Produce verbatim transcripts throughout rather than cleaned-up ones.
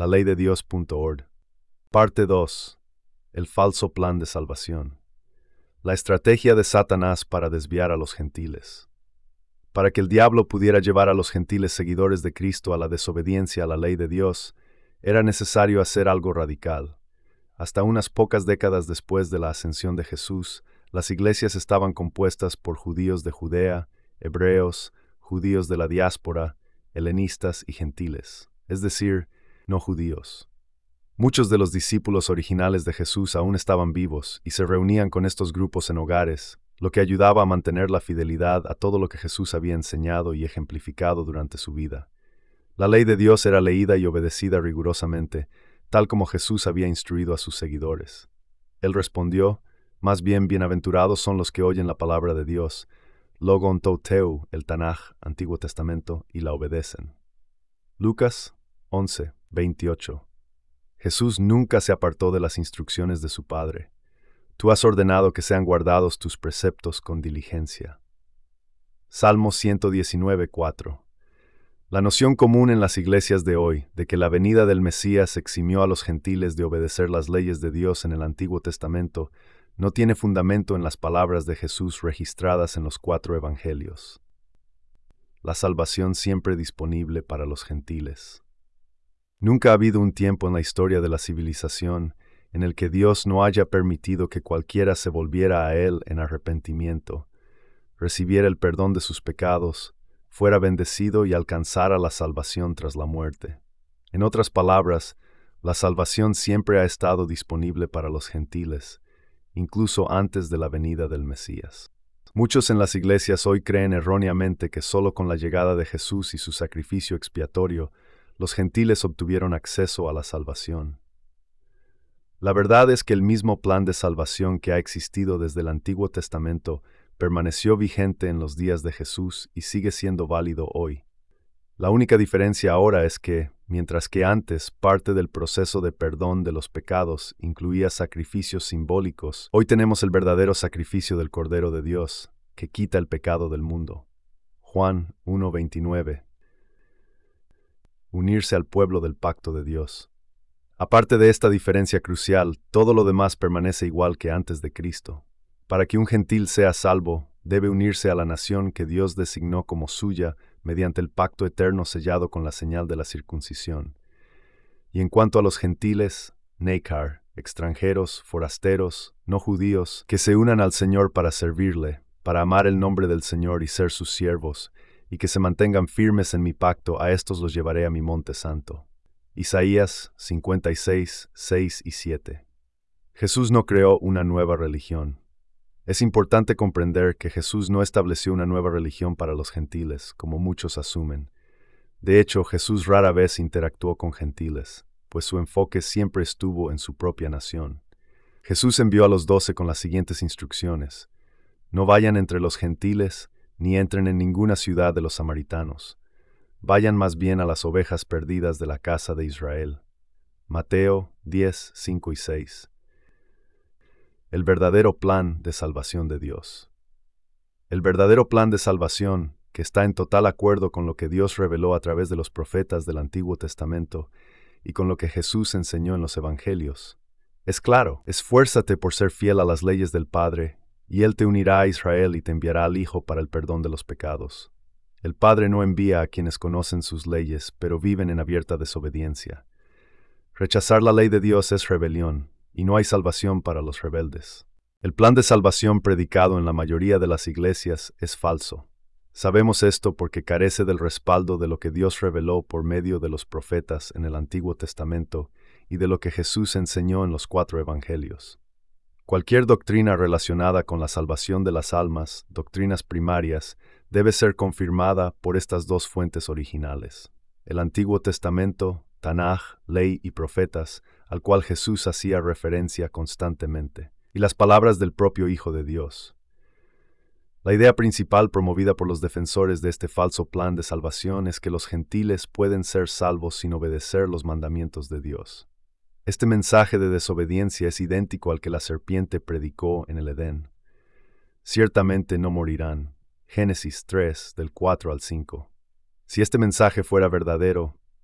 la ley de Dios punto org. Parte dos. El falso plan de salvación. La estrategia de Satanás para desviar a los gentiles. Para que el diablo pudiera llevar a los gentiles seguidores de Cristo a la desobediencia a la ley de Dios, era necesario hacer algo radical. Hasta unas pocas décadas después de la ascensión de Jesús, las iglesias estaban compuestas por judíos de Judea, hebreos, judíos de la diáspora, helenistas y gentiles, es decir, no judíos. Muchos de los discípulos originales de Jesús aún estaban vivos y se reunían con estos grupos en hogares, lo que ayudaba a mantener la fidelidad a todo lo que Jesús había enseñado y ejemplificado durante su vida. La ley de Dios era leída y obedecida rigurosamente, tal como Jesús había instruido a sus seguidores. Él respondió, más bien bienaventurados son los que oyen la palabra de Dios, logon touteu, el Tanaj, Antiguo Testamento, y la obedecen. Lucas once, veintiocho. Jesús nunca se apartó de las instrucciones de su Padre. Tú has ordenado que sean guardados tus preceptos con diligencia. Salmo ciento diecinueve, cuatro. La noción común en las iglesias de hoy, de que la venida del Mesías eximió a los gentiles de obedecer las leyes de Dios en el Antiguo Testamento, no tiene fundamento en las palabras de Jesús registradas en los cuatro evangelios. La salvación siempre disponible para los gentiles. Nunca ha habido un tiempo en la historia de la civilización en el que Dios no haya permitido que cualquiera se volviera a Él en arrepentimiento, recibiera el perdón de sus pecados, fuera bendecido y alcanzara la salvación tras la muerte. En otras palabras, la salvación siempre ha estado disponible para los gentiles, incluso antes de la venida del Mesías. Muchos en las iglesias hoy creen erróneamente que solo con la llegada de Jesús y su sacrificio expiatorio, los gentiles obtuvieron acceso a la salvación. La verdad es que el mismo plan de salvación que ha existido desde el Antiguo Testamento permaneció vigente en los días de Jesús y sigue siendo válido hoy. La única diferencia ahora es que, mientras que antes parte del proceso de perdón de los pecados incluía sacrificios simbólicos, hoy tenemos el verdadero sacrificio del Cordero de Dios, que quita el pecado del mundo. Juan uno, veintinueve. Unirse al pueblo del pacto de Dios. Aparte de esta diferencia crucial, todo lo demás permanece igual que antes de Cristo. Para que un gentil sea salvo, debe unirse a la nación que Dios designó como suya mediante el pacto eterno sellado con la señal de la circuncisión. Y en cuanto a los gentiles, Neikar, extranjeros, forasteros, no judíos, que se unan al Señor para servirle, para amar el nombre del Señor y ser sus siervos, y que se mantengan firmes en mi pacto, a estos los llevaré a mi monte santo. Isaías cincuenta y seis, seis y siete. Jesús no creó una nueva religión. Es importante comprender que Jesús no estableció una nueva religión para los gentiles, como muchos asumen. De hecho, Jesús rara vez interactuó con gentiles, pues su enfoque siempre estuvo en su propia nación. Jesús envió a los doce con las siguientes instrucciones: no vayan entre los gentiles, ni entren en ninguna ciudad de los samaritanos. Vayan más bien a las ovejas perdidas de la casa de Israel. Mateo diez, cinco y seis. El verdadero plan de salvación de Dios. El verdadero plan de salvación, que está en total acuerdo con lo que Dios reveló a través de los profetas del Antiguo Testamento y con lo que Jesús enseñó en los Evangelios. Es claro, esfuérzate por ser fiel a las leyes del Padre, y Él te unirá a Israel y te enviará al Hijo para el perdón de los pecados. El Padre no envía a quienes conocen sus leyes, pero viven en abierta desobediencia. Rechazar la ley de Dios es rebelión, y no hay salvación para los rebeldes. El plan de salvación predicado en la mayoría de las iglesias es falso. Sabemos esto porque carece del respaldo de lo que Dios reveló por medio de los profetas en el Antiguo Testamento y de lo que Jesús enseñó en los cuatro evangelios. Cualquier doctrina relacionada con la salvación de las almas, doctrinas primarias, debe ser confirmada por estas dos fuentes originales: el Antiguo Testamento, Tanaj, ley y profetas, al cual Jesús hacía referencia constantemente, y las palabras del propio Hijo de Dios. La idea principal promovida por los defensores de este falso plan de salvación es que los gentiles pueden ser salvos sin obedecer los mandamientos de Dios. Este mensaje de desobediencia es idéntico al que la serpiente predicó en el Edén. Ciertamente no morirán. Génesis tres, del cuatro al cinco. Si este mensaje fuera verdadero,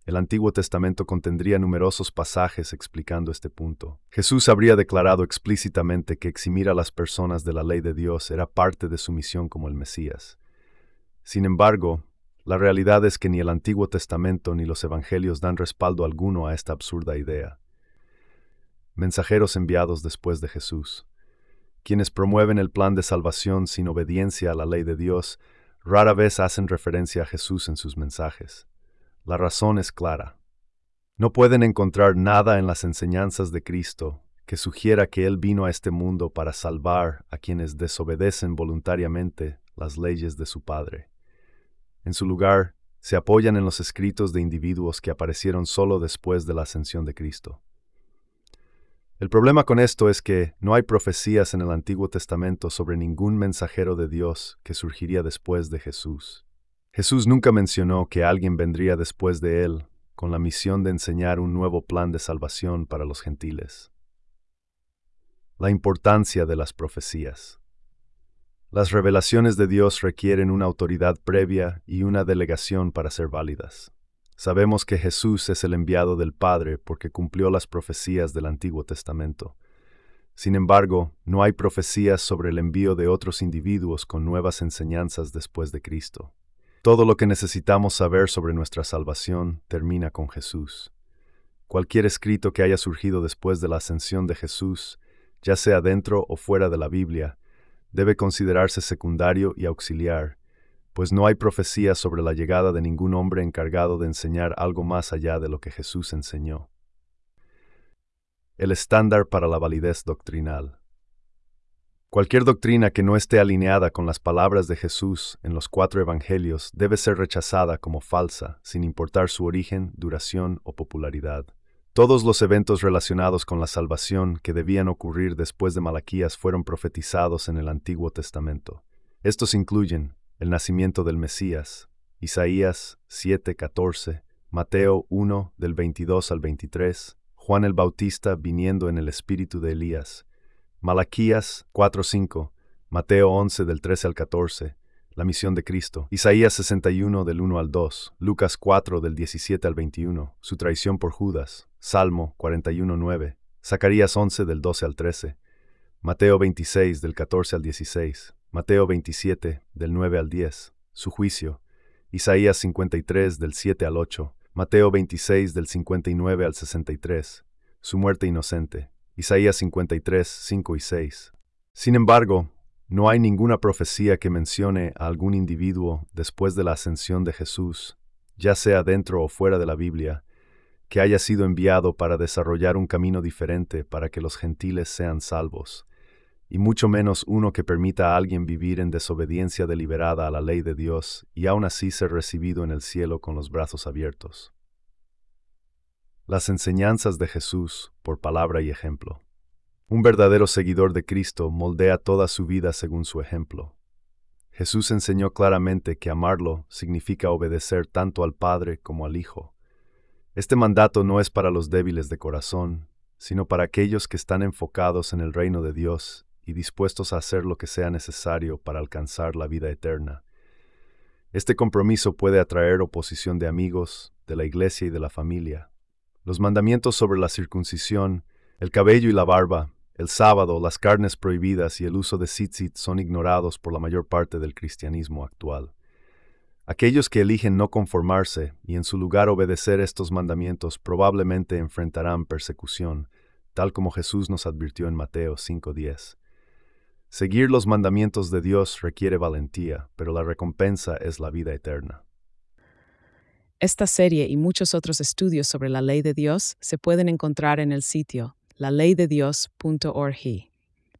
El Antiguo Testamento contendría numerosos pasajes explicando este punto. Jesús habría declarado explícitamente que eximir a las personas de la ley de Dios era parte de su misión como el Mesías. Sin embargo, la realidad es que ni el Antiguo Testamento ni los Evangelios dan respaldo alguno a esta absurda idea. Mensajeros enviados después de Jesús, quienes promueven el plan de salvación sin obediencia a la ley de Dios, rara vez hacen referencia a Jesús en sus mensajes. La razón es clara. No pueden encontrar nada en las enseñanzas de Cristo que sugiera que Él vino a este mundo para salvar a quienes desobedecen voluntariamente las leyes de su Padre. En su lugar, se apoyan en los escritos de individuos que aparecieron solo después de la ascensión de Cristo. El problema con esto es que no hay profecías en el Antiguo Testamento sobre ningún mensajero de Dios que surgiría después de Jesús. Jesús nunca mencionó que alguien vendría después de él con la misión de enseñar un nuevo plan de salvación para los gentiles. La importancia de las profecías. Las revelaciones de Dios requieren una autoridad previa y una delegación para ser válidas. Sabemos que Jesús es el enviado del Padre porque cumplió las profecías del Antiguo Testamento. Sin embargo, no hay profecías sobre el envío de otros individuos con nuevas enseñanzas después de Cristo. Todo lo que necesitamos saber sobre nuestra salvación termina con Jesús. Cualquier escrito que haya surgido después de la ascensión de Jesús, ya sea dentro o fuera de la Biblia, debe considerarse secundario y auxiliar, pues no hay profecía sobre la llegada de ningún hombre encargado de enseñar algo más allá de lo que Jesús enseñó. El estándar para la validez doctrinal. Cualquier doctrina que no esté alineada con las palabras de Jesús en los cuatro evangelios debe ser rechazada como falsa, sin importar su origen, duración o popularidad. Todos los eventos relacionados con la salvación que debían ocurrir después de Malaquías fueron profetizados en el Antiguo Testamento. Estos incluyen el nacimiento del Mesías, Isaías siete catorce, Mateo uno del veintidós al veintitrés, Juan el Bautista viniendo en el espíritu de Elías, Malaquías cuatro cinco, Mateo once del trece al catorce, la misión de Cristo, Isaías sesenta y uno del uno al dos, Lucas cuatro del diecisiete al veintiuno, su traición por Judas, Salmo cuarenta y uno nueve, Zacarías once del doce al trece, Mateo veintiséis del catorce al dieciséis, Mateo veintisiete del nueve al diez, su juicio, Isaías cincuenta y tres del siete al ocho, Mateo veintiséis del cincuenta y nueve al sesenta y tres, su muerte inocente, Isaías cincuenta y tres, cinco y seis. Sin embargo, no hay ninguna profecía que mencione a algún individuo después de la ascensión de Jesús, ya sea dentro o fuera de la Biblia, que haya sido enviado para desarrollar un camino diferente para que los gentiles sean salvos, y mucho menos uno que permita a alguien vivir en desobediencia deliberada a la ley de Dios y aún así ser recibido en el cielo con los brazos abiertos. Las enseñanzas de Jesús por palabra y ejemplo. Un verdadero seguidor de Cristo moldea toda su vida según su ejemplo. Jesús enseñó claramente que amarlo significa obedecer tanto al Padre como al Hijo. Este mandato no es para los débiles de corazón, sino para aquellos que están enfocados en el reino de Dios y dispuestos a hacer lo que sea necesario para alcanzar la vida eterna. Este compromiso puede atraer oposición de amigos, de la iglesia y de la familia. Los mandamientos sobre la circuncisión, el cabello y la barba, el sábado, las carnes prohibidas y el uso de tzitzit son ignorados por la mayor parte del cristianismo actual. Aquellos que eligen no conformarse y en su lugar obedecer estos mandamientos probablemente enfrentarán persecución, tal como Jesús nos advirtió en Mateo cinco diez. Seguir los mandamientos de Dios requiere valentía, pero la recompensa es la vida eterna. Esta serie y muchos otros estudios sobre la ley de Dios se pueden encontrar en el sitio la ley de dios punto org.